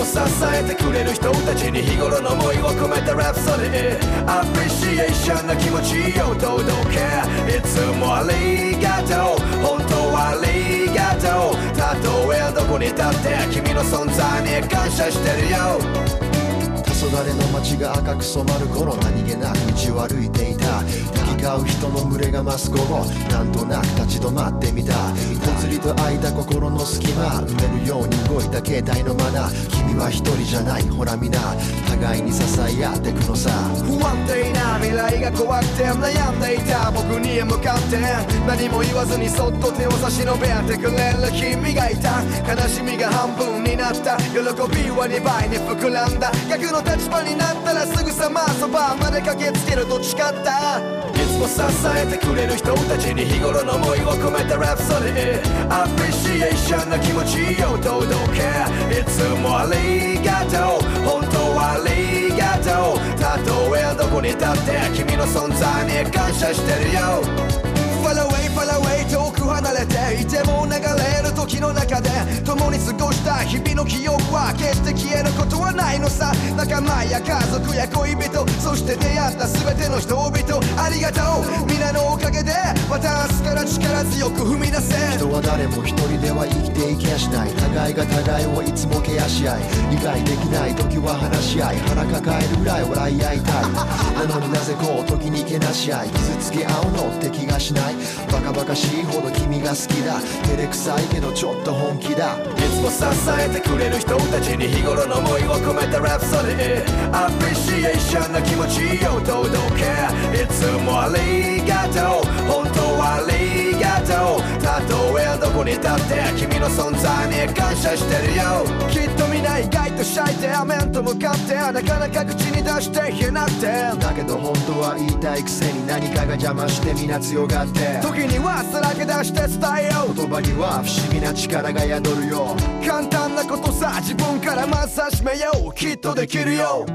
も支えてくれる人たちに日頃の思いを込めたラプソディアプリシエーションな気持ちを届けいつもありがとう本当はありがとうたとえどこに立って君の存在に感謝してるよ黄昏の街が赤く染まる頃何気なく道を歩いていた行き交う人の群れが増す午後なんとなく立ち止まってみたぽつりと空いた心の隙間埋めるように動いた携帯のマナー君は一人じゃないほら皆互いに支え合ってくのさ不安定な未来が怖くて悩んでいた僕に向かって何も言わずにそっと手を差し伸べてくれる君がいた悲しみが半分になった喜びは2倍に膨らんだ逆の立場になったらすぐさまそばまで駆けつけると誓ったいつも支えてくれる人たちに日頃の思いを込めたラプソディアプリシエーションな気持ちを届けいつもありがとう本当はありがとうたとえどこに立って君の存在に感謝してるよFar away, far away 遠く離れていても流れる時の中で共に過ごした日々の記憶は決して消えることはないのさ仲間や家族や恋人そして出会った全ての人々ありがとう皆のおかげでまた明日から力強く踏み出せ人は誰も一人では生きていけやしない互いが互いをいつもケアし合い理解できない時は話し合い腹抱えるぐらい笑い合いたいなのになぜこう時にけなし合い傷つけ合うのって気がしないバカバカしいほど君が好きだ照れくさいけどちょっと本気だいつも支えてくれる人たちに日頃の思いを込めたラプソディアプリシエーションな気持ちを届けいつもありがとう本当はありがとうたとえどこに立って君の存在に感謝してるよきっと皆意外とシャイで面と向かってなかなか口に出して言えなくてだけど本当は言いたいくせに何かが邪魔して皆強がって時にはさらけ出して伝えよう言葉には不思議な力が宿るよ簡単なことさ自分からまず始めようきっとできるよ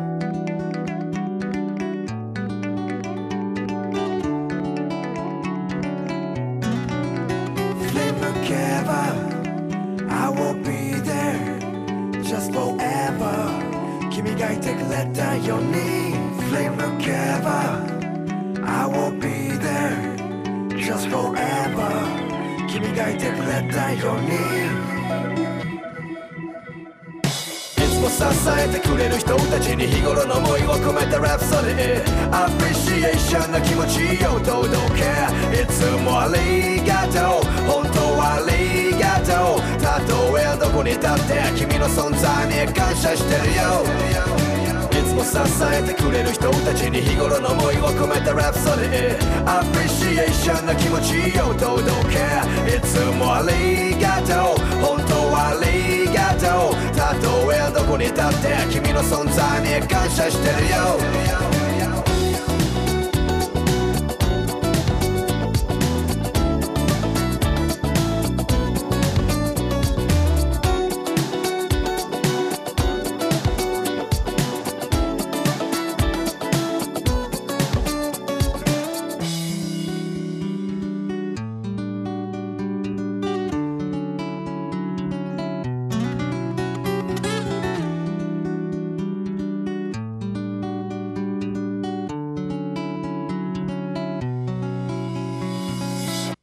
I will be there just forever 君がいてくれたように Flame together I will be there just forever 君がいてくれたようにいつも支えてくれる人たちに日頃の思いを込めたラプソディアプリシエーションな気持ちを届けいつもありがとう本当はありがとうたとえどこに立って君の存在に感謝してるよいつも支えてくれる人たちに日頃の思いを込めたラプソディアプリシエーションな気持ちを届けいつもありがとう本当はありがとうたとえどこに立って君の存在に感謝してるよ